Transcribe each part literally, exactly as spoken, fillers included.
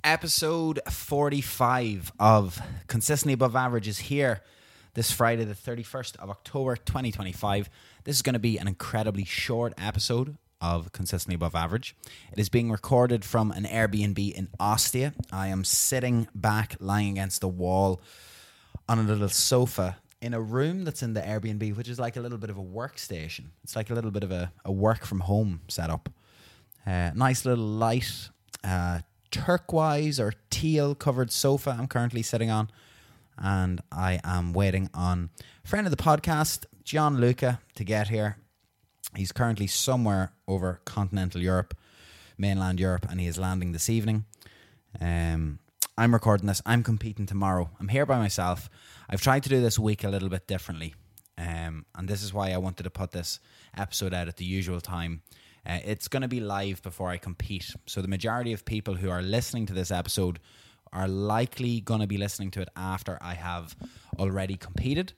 Episode forty-five of Consistently Above Average is here this Friday, the thirty-first of October, twenty twenty-five. This is going to be an incredibly short episode of Consistently Above Average. It is being recorded from an Airbnb in Ostia. I am sitting back, lying against the wall on a little sofa in a room that's in the Airbnb, which is like a little bit of a workstation. It's like a little bit of a, a work from home setup. Uh, nice little light, uh, turquoise or teal covered sofa I'm currently sitting on, and I am waiting on a friend of the podcast, Gianluca, to get here. He's currently somewhere over continental Europe, mainland Europe, and he is landing this evening. Um, I'm recording this. I'm competing tomorrow. I'm here by myself. I've tried to do this week a little bit differently, um, and this is why I wanted to put this episode out at the usual time. Uh, it's going to be live before I compete. So the majority of people who are listening to this episode are likely going to be listening to it after I have already competed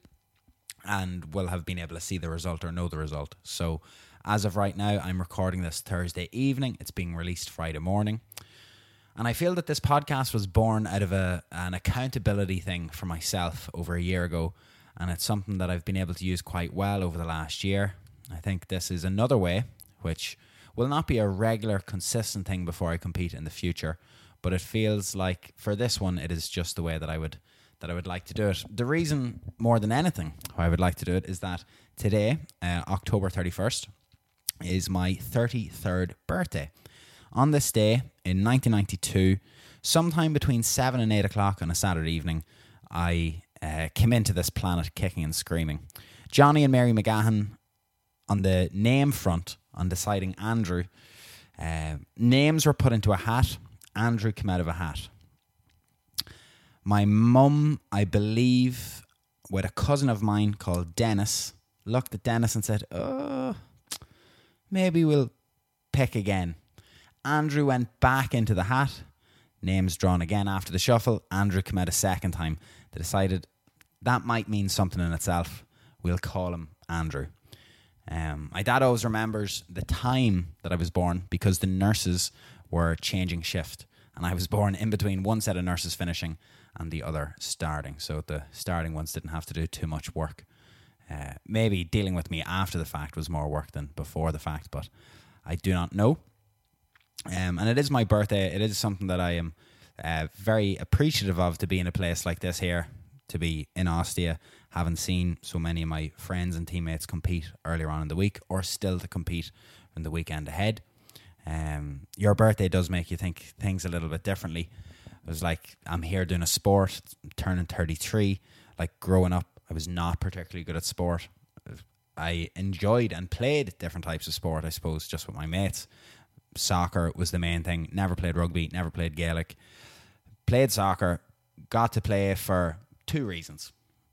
and will have been able to see the result or know the result. So as of right now, I'm recording this Thursday evening. It's being released Friday morning. And I feel that this podcast was born out of a an accountability thing for myself over a year ago. And it's something that I've been able to use quite well over the last year. I think this is another way which will not be a regular, consistent thing before I compete in the future. But it feels like for this one, it is just the way that I would that I would like to do it. The reason, more than anything, why I would like to do it is that today, uh, October thirty-first, is my thirty-third birthday. On this day, in nineteen ninety-two, sometime between seven and eight o'clock on a Saturday evening, I uh, came into this planet kicking and screaming. Johnny and Mary McGahan on the name front, on deciding Andrew, uh, names were put into a hat. Andrew came out of a hat. My mum, I believe, with a cousin of mine called Dennis, looked at Dennis and said, oh, maybe we'll pick again. Andrew went back into the hat. Names drawn again after the shuffle. Andrew came out a second time. They decided that might mean something in itself. We'll call him Andrew. Um, my dad always remembers the time that I was born because the nurses were changing shift, and I was born in between one set of nurses finishing and the other starting, so the starting ones didn't have to do too much work. Uh, maybe dealing with me after the fact was more work than before the fact, but I do not know. Um, and it is my birthday. It is something that I am uh, very appreciative of, to be in a place like this here, to be in Ostia, having seen so many of my friends and teammates compete earlier on in the week, or still to compete in the weekend ahead. Um, your birthday does make you think things a little bit differently. It was like, I'm here doing a sport, turning thirty-three. Like growing up, I was not particularly good at sport. I enjoyed and played different types of sport, I suppose, just with my mates. Soccer was the main thing. Never played rugby, never played Gaelic. Played soccer, got to play for two reasons.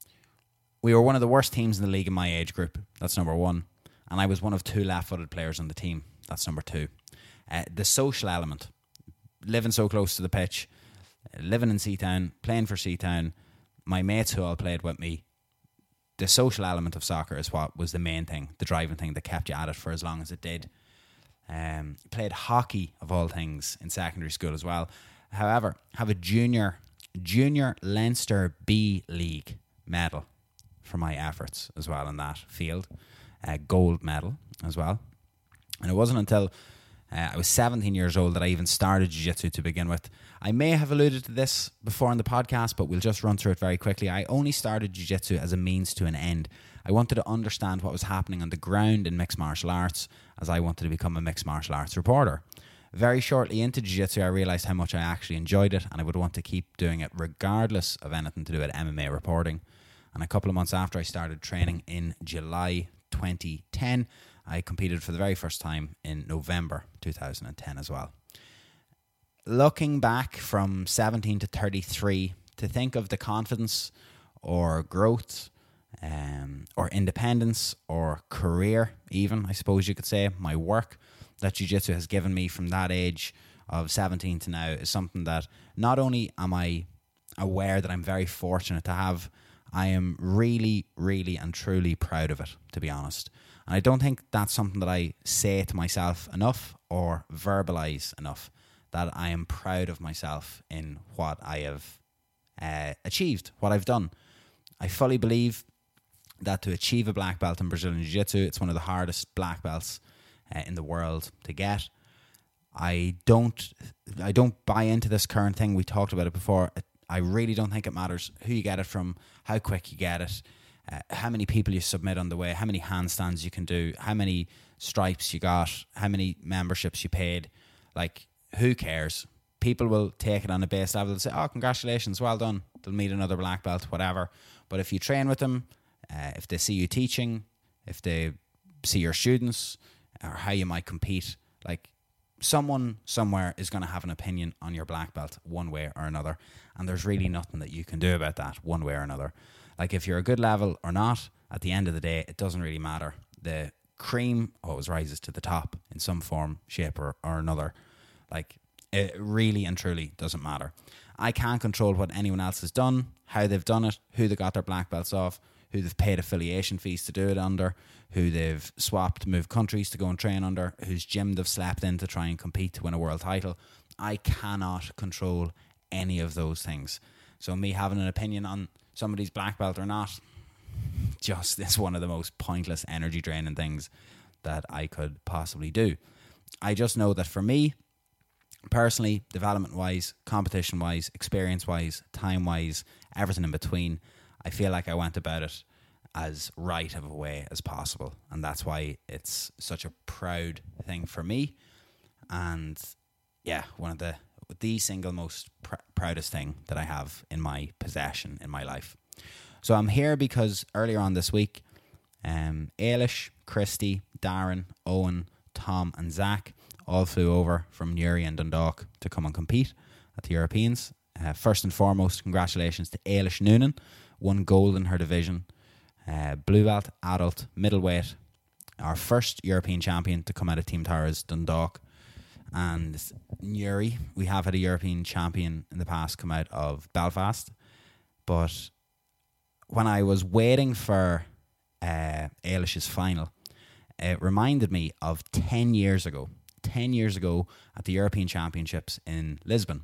We were one of the worst teams in the league in my age group. That's number one. And I was one of two left-footed players on the team. That's number two. Uh, the social element. Living so close to the pitch. Living in Seatown. Playing for Seatown. My mates who all played with me. The social element of soccer is what was the main thing. The driving thing that kept you at it for as long as it did. Um, played hockey, of all things, in secondary school as well. However, have a junior, junior Leinster B League medal for my efforts as well in that field. A gold medal as well. And it wasn't until uh, I was seventeen years old that I even started jiu-jitsu to begin with. I may have alluded to this before in the podcast, but we'll just run through it very quickly. I only started jiu-jitsu as a means to an end. I wanted to understand what was happening on the ground in mixed martial arts, as I wanted to become a mixed martial arts reporter. Very shortly into jiu-jitsu, I realised how much I actually enjoyed it, and I would want to keep doing it regardless of anything to do with M M A reporting. And a couple of months after I started training in July twenty ten, I competed for the very first time in November two thousand ten as well. Looking back from seventeen to thirty-three, to think of the confidence or growth um, or independence or career even, I suppose you could say, my work that jiu-jitsu has given me from that age of seventeen to now is something that not only am I aware that I'm very fortunate to have, I am really, really and truly proud of it, to be honest. And I don't think that's something that I say to myself enough or verbalise enough. that I am proud of myself in what I have uh, achieved, what I've done. I fully believe that to achieve a black belt in Brazilian Jiu-Jitsu, it's one of the hardest black belts uh, in the world to get. I don't, I don't buy into this current thing. We talked about it before. I really don't think it matters who you get it from, how quick you get it, uh, how many people you submit on the way, how many handstands you can do, how many stripes you got, how many memberships you paid. Like, who cares? People will take it on a base level. They'll say, oh, congratulations, well done. They'll meet another black belt, whatever. But if you train with them, uh, if they see you teaching, if they see your students, or how you might compete, like, someone somewhere is going to have an opinion on your black belt one way or another, and there's really nothing that you can do about that one way or another. Like, if you're a good level or not, at the end of the day, it doesn't really matter. The cream always rises to the top in some form, shape, or, or another. Like, it really and truly doesn't matter. I can't control what anyone else has done, how they've done it, who they got their black belts off, who they've paid affiliation fees to do it under, who they've swapped, moved countries to go and train under, whose gym they've slept in to try and compete to win a world title. I cannot control any of those things. So me having an opinion on somebody's black belt or not just is one of the most pointless, energy draining things that I could possibly do. I just know that for me, personally, development wise, competition wise, experience wise, time wise, everything in between, I feel like I went about it as right of a way as possible, and that's why it's such a proud thing for me, and yeah, one of the the single most pr- proudest thing that I have in my possession in my life. So I'm here because earlier on this week, um, Ailish, Christy, Darren, Owen, Tom and Zach all flew over from Newry and Dundalk to come and compete at the Europeans. Uh, first and foremost, congratulations to Ailish Noonan, won gold in her division. Uh, blue belt, adult, middleweight, our first European champion to come out of Team Tara's Dundalk. And Newry, we have had a European champion in the past come out of Belfast. But when I was waiting for uh, Ailish's final, it reminded me of ten years ago. ten years ago at the European Championships in Lisbon.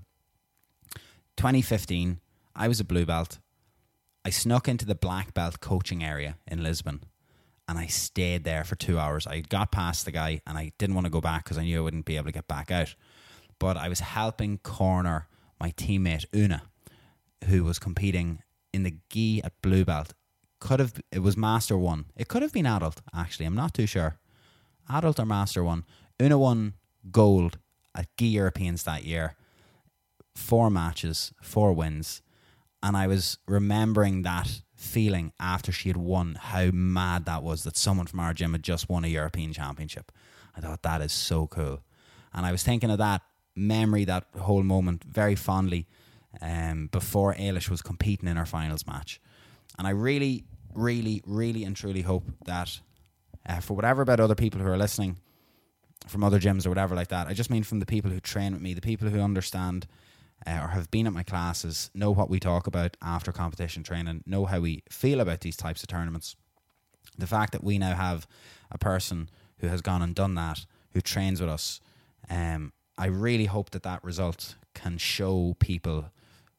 twenty fifteen, I was a blue belt. I snuck into the black belt coaching area in Lisbon, and I stayed there for two hours. I got past the guy and I didn't want to go back because I knew I wouldn't be able to get back out. But I was helping corner my teammate Una, who was competing in the gi at blue belt. Could have it was master one. It could have been adult, actually. I'm not too sure. Adult or master one. Una won gold at gi Europeans that year. Four matches, four wins. And I was remembering that feeling after she had won, how mad that was that someone from our gym had just won a European championship. I thought, that is so cool. And I was thinking of that memory, that whole moment, very fondly um, before Ailish was competing in her finals match. And I really, really, really and truly hope that uh, for whatever about other people who are listening from other gyms or whatever like that, I just mean from the people who train with me, the people who understand Uh, or have been at my classes, know what we talk about after competition training, know how we feel about these types of tournaments. The fact that we now have a person who has gone and done that, who trains with us, um, I really hope that that result can show people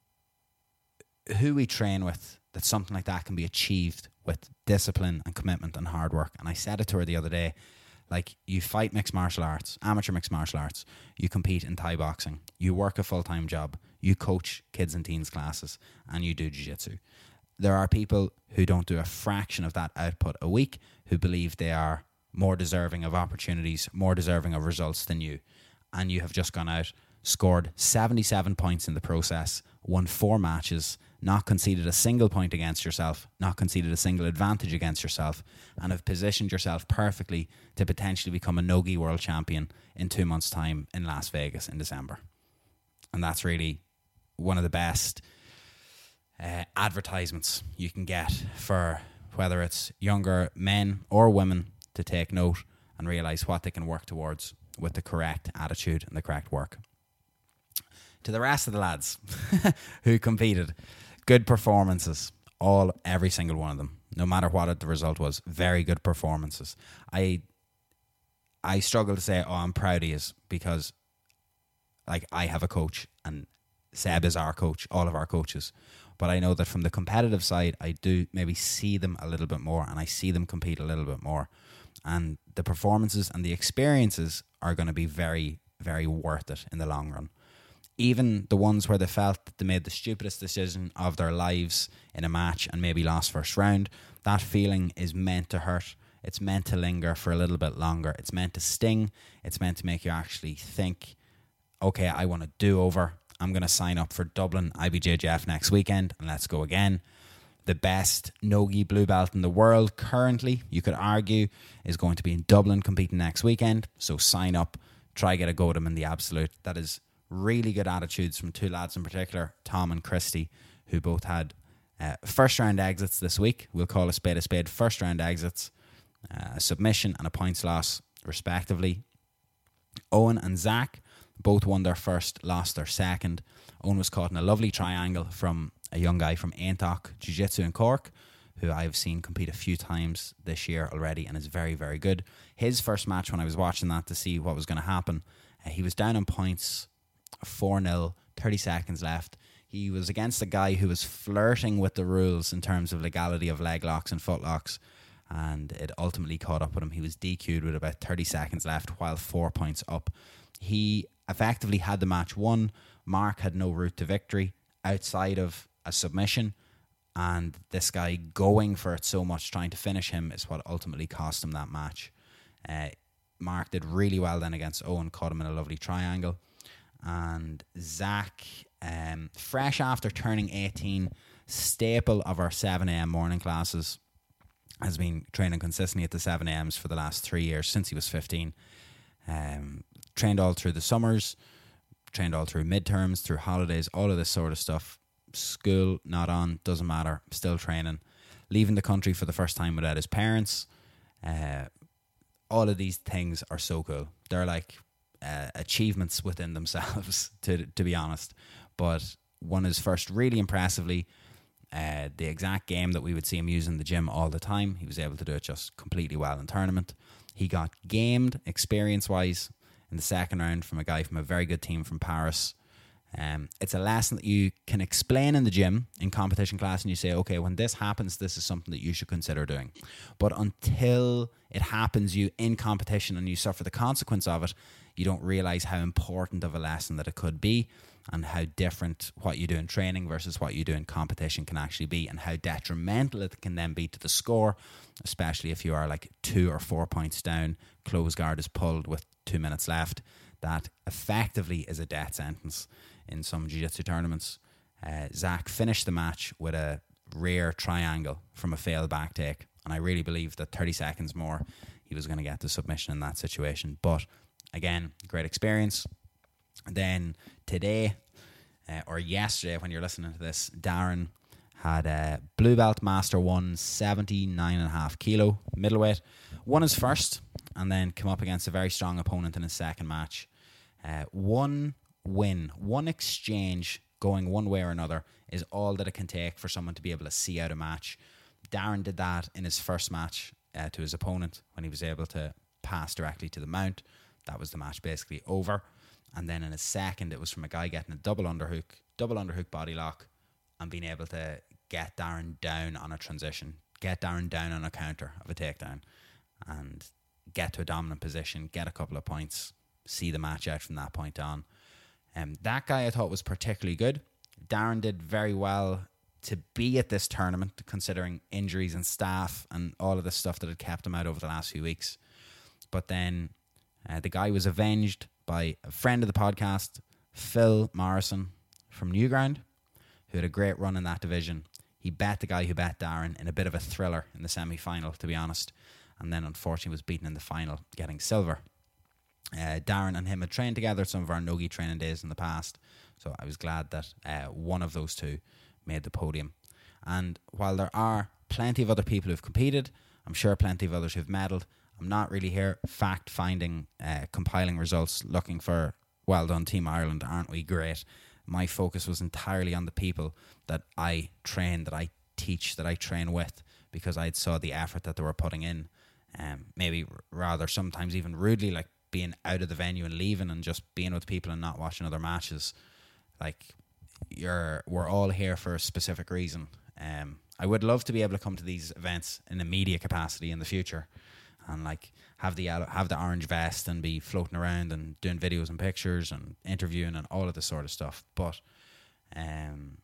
who we train with, that something like that can be achieved with discipline and commitment and hard work. And I said it to her the other day, like, you fight mixed martial arts, amateur mixed martial arts, you compete in Thai boxing, you work a full-time job, you coach kids and teens classes, and you do jiu-jitsu. There are people who don't do a fraction of that output a week, who believe they are more deserving of opportunities, more deserving of results than you. And you have just gone out, scored seventy-seven points in the process, won four matches, not conceded a single point against yourself, not conceded a single advantage against yourself, and have positioned yourself perfectly to potentially become a no-gi world champion in two months' time in Las Vegas in December. And that's really one of the best uh, advertisements you can get for whether it's younger men or women to take note and realise what they can work towards with the correct attitude and the correct work. To the rest of the lads who competed, good performances, all, every single one of them, no matter what the result was, very good performances. I I struggle to say, oh, I'm proud of you, because like I have a coach and Seb is our coach, all of our coaches. But I know that from the competitive side, I do maybe see them a little bit more, and I see them compete a little bit more. And the performances and the experiences are going to be very, very worth it in the long run. Even the ones where they felt that they made the stupidest decision of their lives in a match and maybe lost first round, that feeling is meant to hurt. It's meant to linger for a little bit longer. It's meant to sting. It's meant to make you actually think, okay, I want to do over. I'm going to sign up for Dublin I B J J F next weekend and let's go again. The best no-gi blue belt in the world currently, you could argue, is going to be in Dublin competing next weekend. So sign up, try get a go at them in the absolute. That is really good attitudes from two lads in particular, Tom and Christy, who both had uh, first round exits this week. We'll call a spade a spade. First round exits, uh, a submission and a points loss respectively. Owen and Zach both won their first, lost their second. Owen was caught in a lovely triangle from a young guy from Aintock Jiu-Jitsu in Cork, who I've seen compete a few times this year already and is very, very good. His first match, when I was watching that to see what was going to happen, uh, he was down on points, four nil, thirty seconds left. He was against a guy who was flirting with the rules in terms of legality of leg locks and foot locks, and it ultimately caught up with him. He was D Q'd with about thirty seconds left while four points up. He effectively had the match won. Mark had no route to victory outside of a submission, and this guy going for it so much, trying to finish him, is what ultimately cost him that match. Uh, Mark did really well then against Owen, caught him in a lovely triangle. And Zach, um, fresh after turning eighteen, staple of our seven a.m. morning classes, has been training consistently at the seven a.m.s for the last three years, since he was fifteen. Um, trained all through the summers, trained all through midterms, through holidays, all of this sort of stuff. School not on, doesn't matter, still training. Leaving the country for the first time without his parents. Uh, all of these things are so cool. They're like uh, achievements within themselves, to to be honest. But won his first really impressively. Uh, the exact game that we would see him use in the gym all the time, he was able to do it just completely well in tournament. He got gamed experience-wise in the second round from a guy from a very good team from Paris. Um, it's a lesson that you can explain in the gym, in competition class, and you say, okay, when this happens, this is something that you should consider doing. But until it happens you in competition and you suffer the consequence of it, you don't realize how important of a lesson that it could be, and how different what you do in training versus what you do in competition can actually be, and how detrimental it can then be to the score, especially if you are like two or four points down, close guard is pulled with two minutes left. That effectively is a death sentence in some jiu-jitsu tournaments. Uh, Zach finished the match with a rear triangle from a failed back take, and I really believe that thirty seconds more he was going to get the submission in that situation. But again, great experience. And then today, uh, or yesterday when you're listening to this, Darren had a blue belt master one, seventy-nine and a half kilo middleweight. Won his first and then came up against a very strong opponent in his second match. Uh, one win, one exchange going one way or another is all that it can take for someone to be able to see out a match. Darren did that in his first match uh, to his opponent when he was able to pass directly to the mount. That was the match basically over. And then in his second, it was from a guy getting a double underhook, double underhook body lock, and being able to get Darren down on a transition, get Darren down on a counter of a takedown, and get to a dominant position, get a couple of points, see the match out from that point on. Um, that guy I thought was particularly good. Darren did very well to be at this tournament, considering injuries and staff and all of the stuff that had kept him out over the last few weeks. But then uh, the guy was avenged by a friend of the podcast, Phil Morrison from Newground, who had a great run in that division. He bet the guy who bet Darren in a bit of a thriller in the semi-final, to be honest, and then unfortunately was beaten in the final, getting silver. Uh, Darren and him had trained together at some of our no-gi training days in the past, so I was glad that uh, one of those two made the podium. And while there are plenty of other people who've competed, I'm sure plenty of others who've medalled, I'm not really here fact-finding, uh, compiling results, looking for, well done Team Ireland, aren't we great? My focus was entirely on the people that I train, that I teach, that I train with, because I saw the effort that they were putting in. Um, maybe rather sometimes even rudely, like being out of the venue and leaving and just being with people and not watching other matches. Like, you're we're all here for a specific reason. Um, I would love to be able to come to these events in a media capacity in the future, and like have the have the orange vest and be floating around and doing videos and pictures and interviewing and all of this sort of stuff. But um,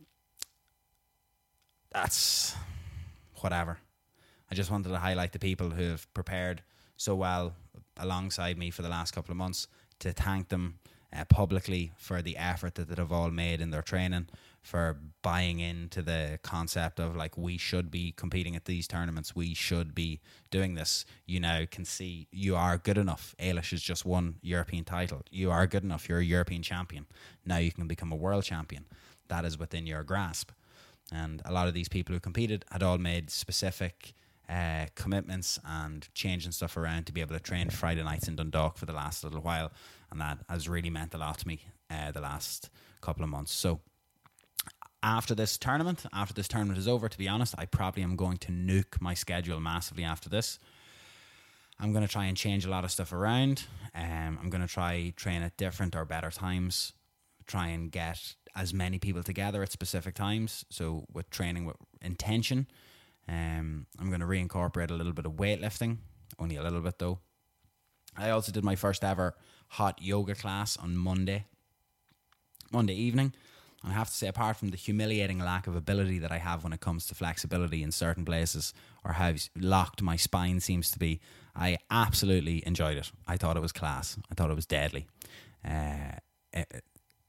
that's whatever. I just wanted to highlight the people who have prepared so well alongside me for the last couple of months, to thank them uh, publicly for the effort that they've all made in their training, for buying into the concept of like, we should be competing at these tournaments, we should be doing this. You now can see you are good enough. Eilish has just won European title. You are good enough. You're a European champion. Now you can become a world champion. That is within your grasp. And a lot of these people who competed had all made specific uh, commitments and changing stuff around to be able to train Friday nights in Dundalk for the last little while. And that has really meant a lot to me uh, the last couple of months. So after this tournament, after this tournament is over, to be honest, I probably am going to nuke my schedule massively after this. I'm going to try and change a lot of stuff around. Um, I'm going to try train at different or better times. Try and get as many people together at specific times. So with training with intention, um, I'm going to reincorporate a little bit of weightlifting, only a little bit though. I also did my first ever hot yoga class on Monday, Monday evening. I have to say, apart from the humiliating lack of ability that I have when it comes to flexibility in certain places, or how locked my spine seems to be, I absolutely enjoyed it. I thought it was class. I thought it was deadly. Uh, it,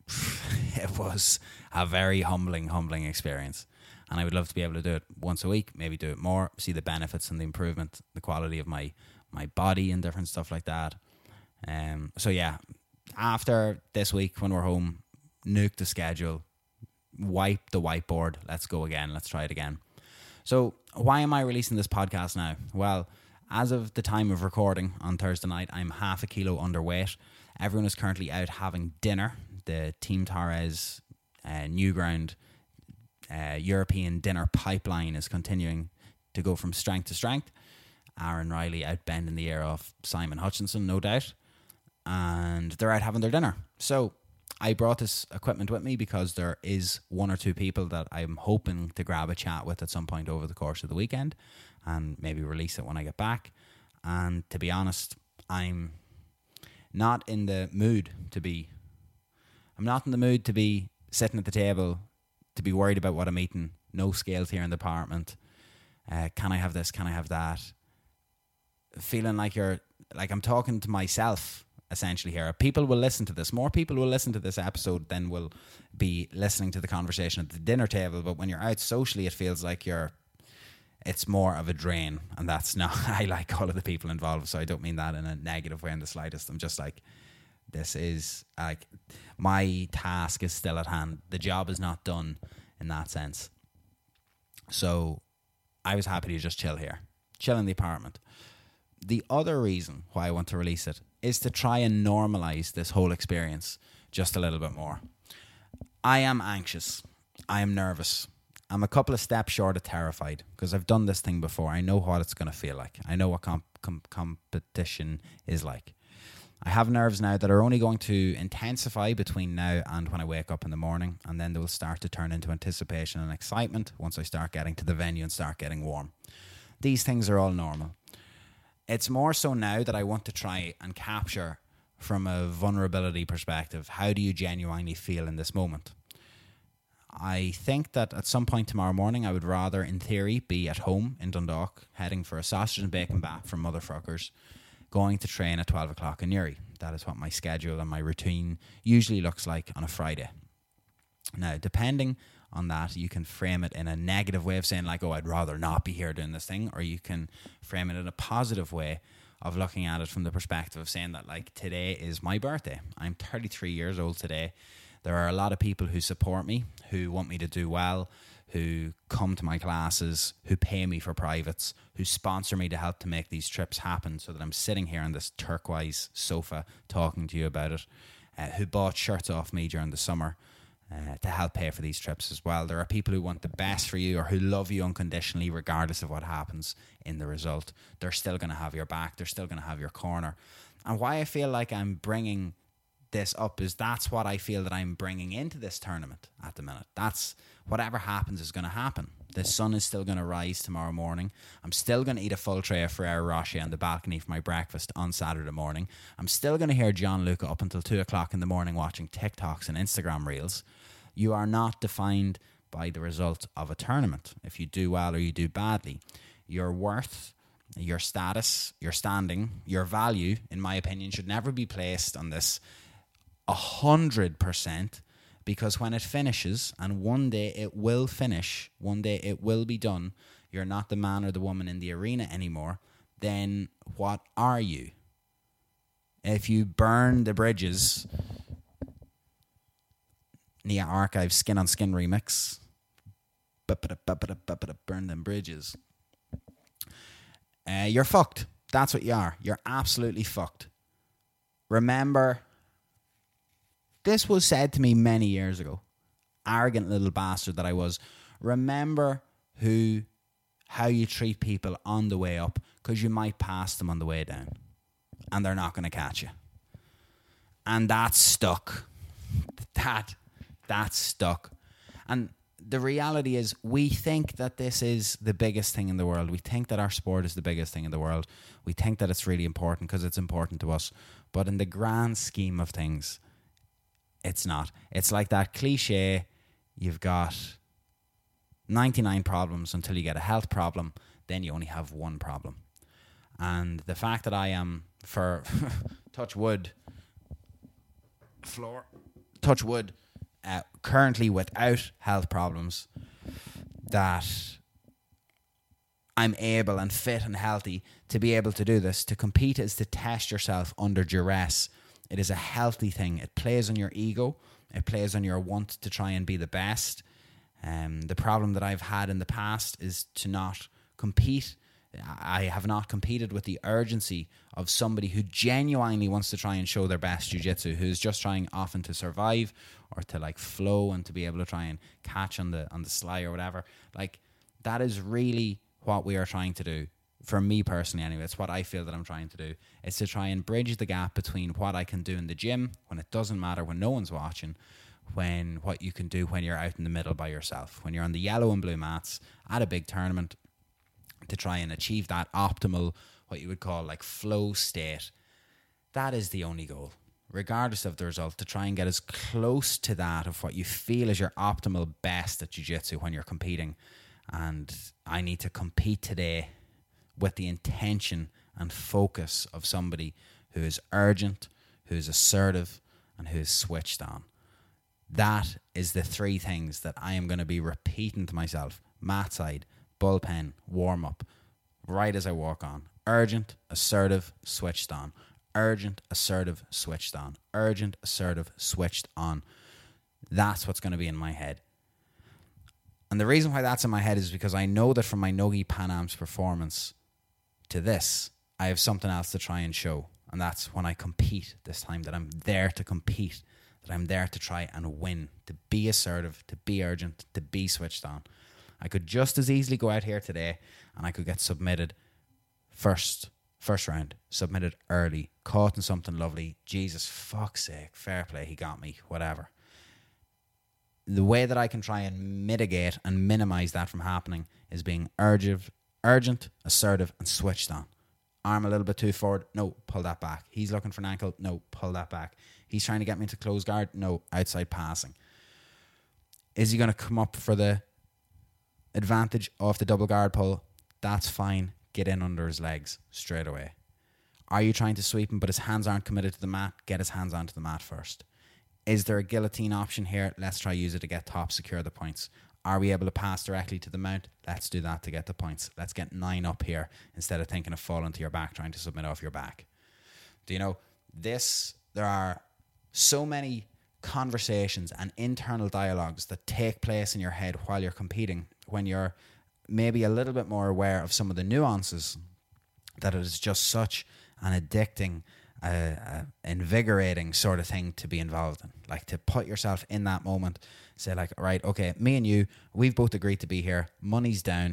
it was a very humbling, humbling experience. And I would love to be able to do it once a week, maybe do it more, see the benefits and the improvement, the quality of my, my body and different stuff like that. Um, so yeah, after this week when we're home, nuke the schedule, wipe the whiteboard, let's go again, let's try it again. So why am I releasing this podcast now? Well, as of the time of recording on Thursday night, I'm half a kilo underweight. Everyone is currently out having dinner. The Team Torres uh, Newground uh, European dinner pipeline is continuing to go from strength to strength. Aaron Riley out bending the ear off Simon Hutchinson, no doubt. And they're out having their dinner. So I brought this equipment with me because there is one or two people that I'm hoping to grab a chat with at some point over the course of the weekend and maybe release it when I get back. And to be honest, I'm not in the mood to be I'm not in the mood to be sitting at the table, to be worried about what I'm eating, no scales here in the apartment. Uh, can I have this? Can I have that? Feeling like you're like I'm talking to myself essentially here. People will listen to this. More people will listen to this episode than will be listening to the conversation at the dinner table. But when you're out socially, it feels like you're, it's more of a drain. And that's not, I like all of the people involved. So I don't mean that in a negative way in the slightest. I'm just like, this is like, my task is still at hand. The job is not done in that sense. So I was happy to just chill here, chill in the apartment. The other reason why I want to release it is to try and normalize this whole experience just a little bit more. I am anxious. I am nervous. I'm a couple of steps short of terrified because I've done this thing before. I know what it's going to feel like. I know what comp- com- competition is like. I have nerves now that are only going to intensify between now and when I wake up in the morning, and then they will start to turn into anticipation and excitement once I start getting to the venue and start getting warm. These things are all normal. It's more so now that I want to try and capture from a vulnerability perspective, how do you genuinely feel in this moment? I think that at some point tomorrow morning, I would rather, in theory, be at home in Dundalk, heading for a sausage and bacon bath from Motherfuckers, going to train at twelve o'clock in Newry. That is what my schedule and my routine usually looks like on a Friday. Now, depending on that, you can frame it in a negative way of saying like, oh, I'd rather not be here doing this thing, or you can frame it in a positive way of looking at it from the perspective of saying that like, today is my birthday. I'm thirty-three years old today. There are a lot of people who support me, who want me to do well, who come to my classes, who pay me for privates, who sponsor me to help to make these trips happen so that I'm sitting here on this turquoise sofa talking to you about it, uh, who bought shirts off me during the summer uh, to help pay for these trips as well. There are people who want the best for you or who love you unconditionally regardless of what happens in the result. They're still going to have your back. They're still going to have your corner. And why I feel like I'm bringing this up is that's what I feel that I'm bringing into this tournament at the minute. That's whatever happens is going to happen. The sun is still going to rise tomorrow morning. I'm still going to eat a full tray of Ferrero Rocher on the balcony for my breakfast on Saturday morning. I'm still going to hear Gianluca up until two o'clock in the morning watching TikToks and Instagram reels. You are not defined by the result of a tournament. If you do well or you do badly, your worth, your status, your standing, your value, in my opinion, should never be placed on this a hundred percent, because when it finishes, and one day it will finish, one day it will be done, you're not the man or the woman in the arena anymore, then what are you? If you burn the bridges, Nia Archive Skin on Skin remix, burn them bridges, uh, you're fucked. That's what you are. You're absolutely fucked. Remember, this was said to me many years ago. Arrogant little bastard that I was. Remember who, how you treat people on the way up, because you might pass them on the way down. And they're not going to catch you. And that's stuck. That, that's stuck. And the reality is, we think that this is the biggest thing in the world. We think that our sport is the biggest thing in the world. We think that it's really important because it's important to us. But in the grand scheme of things, it's not. It's like that cliche, you've got ninety-nine problems until you get a health problem, then you only have one problem. And the fact that I am, for touch wood, floor, touch wood, uh, currently without health problems, that I'm able and fit and healthy to be able to do this. To compete is to test yourself under duress. It is a healthy thing. It plays on your ego. It plays on your want to try and be the best. Um, the problem that I've had in the past is to not compete. I have not competed with the urgency of somebody who genuinely wants to try and show their best jiu-jitsu, who's just trying often to survive or to like flow and to be able to try and catch on the on the sly or whatever. Like, that is really what we are trying to do. For me personally anyway, it's what I feel that I'm trying to do. It's to try and bridge the gap between what I can do in the gym when it doesn't matter, when no one's watching, when what you can do when you're out in the middle by yourself, when you're on the yellow and blue mats at a big tournament, to try and achieve that optimal, what you would call like flow state. That is the only goal, regardless of the result, to try and get as close to that of what you feel is your optimal best at jiu-jitsu when you're competing. And I need to compete today with the intention and focus of somebody who is urgent, who is assertive, and who is switched on. That is the three things that I am going to be repeating to myself. Mat side, bullpen, warm-up, right as I walk on. Urgent, assertive, switched on. Urgent, assertive, switched on. Urgent, assertive, switched on. That's what's going to be in my head. And the reason why that's in my head is because I know that from my Nogi Pan Am's performance to this, I have something else to try and show. And that's when I compete this time, that I'm there to compete, that I'm there to try and win, to be assertive, to be urgent, to be switched on. I could just as easily go out here today and I could get submitted first, first round, submitted early, caught in something lovely. Jesus, fuck's sake, fair play, he got me, whatever. The way that I can try and mitigate and minimize that from happening is being urgent, urgent, assertive, and switched on. Arm a little bit too forward. No, pull that back. He's looking for an ankle. No, pull that back. He's trying to get me into close guard. No, outside passing. Is he going to come up for the advantage off the double guard pull? That's fine. Get in under his legs straight away. Are you trying to sweep him but his hands aren't committed to the mat? Get his hands onto the mat first. Is there a guillotine option here? Let's try use it to get top, secure the points. Are we able to pass directly to the mount? Let's do that to get the points. Let's get nine up here instead of thinking of falling to your back, trying to submit off your back. Do you know, this, there are so many conversations and internal dialogues that take place in your head while you're competing, when you're maybe a little bit more aware of some of the nuances, that it is just such an addicting, uh, uh, invigorating sort of thing to be involved in. Like, to put yourself in that moment, say like, right, okay, me and you, we've both agreed to be here. Money's down.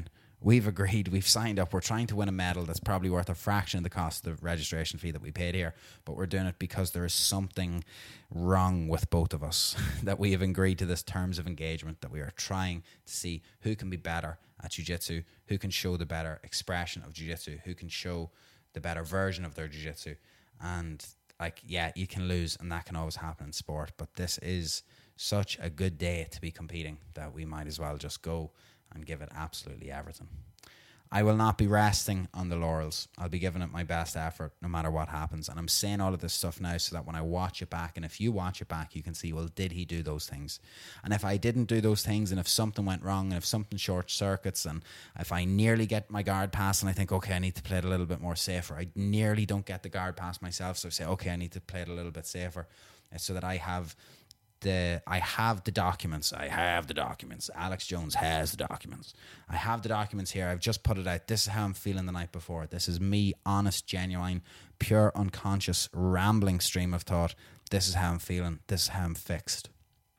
we've agreed, we've signed up, we're trying to win a medal that's probably worth a fraction of the cost of the registration fee that we paid here, but we're doing it because there is something wrong with both of us, that we have agreed to this terms of engagement, that we are trying to see who can be better at jiu-jitsu, who can show the better expression of jiu-jitsu, who can show the better version of their jiu-jitsu. And like, yeah, you can lose, and that can always happen in sport, but this is such a good day to be competing that we might as well just go and give it absolutely everything. I will not be resting on the laurels. I'll be giving it my best effort no matter what happens. And I'm saying all of this stuff now so that when I watch it back, and if you watch it back, you can see, well, did he do those things? And if I didn't do those things, and if something went wrong, and if something short circuits, and if I nearly get my guard pass and I think, okay, I need to play it a little bit more safer, I nearly don't get the guard pass myself, so I say, okay, I need to play it a little bit safer, so that I have The, I have the documents. I have the documents. Alex Jones has the documents. I have the documents here. I've just put it out. This is how I'm feeling the night before. This is me, honest, genuine, pure, unconscious, rambling stream of thought. This is how I'm feeling. This is how I'm fixed.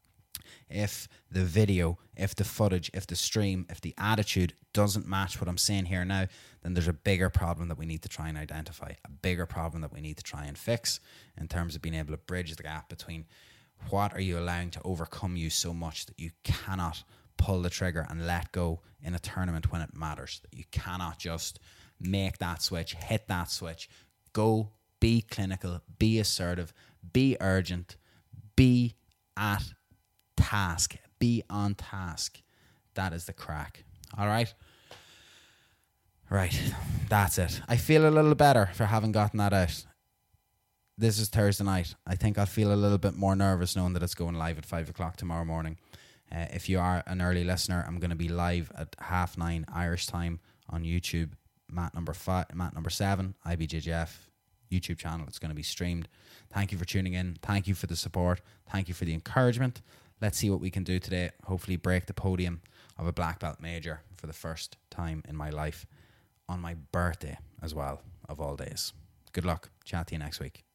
If the video, if the footage, if the stream, if the attitude doesn't match what I'm saying here now, then there's a bigger problem that we need to try and identify, a bigger problem that we need to try and fix in terms of being able to bridge the gap between what are you allowing to overcome you so much that you cannot pull the trigger and let go in a tournament when it matters, that you cannot just make that switch, hit that switch, go, be clinical, be assertive, be urgent, be at task, be on task. That is the crack. All right? Right. That's it. I feel a little better for having gotten that out. This is Thursday night. I think I'll feel a little bit more nervous knowing that it's going live at five o'clock tomorrow morning. Uh, if you are an early listener, I'm going to be live at half nine Irish time on YouTube. Mat number five, mat number seven, I B J J F YouTube channel. It's going to be streamed. Thank you for tuning in. Thank you for the support. Thank you for the encouragement. Let's see what we can do today. Hopefully break the podium of a black belt major for the first time in my life on my birthday as well, of all days. Good luck. Chat to you next week.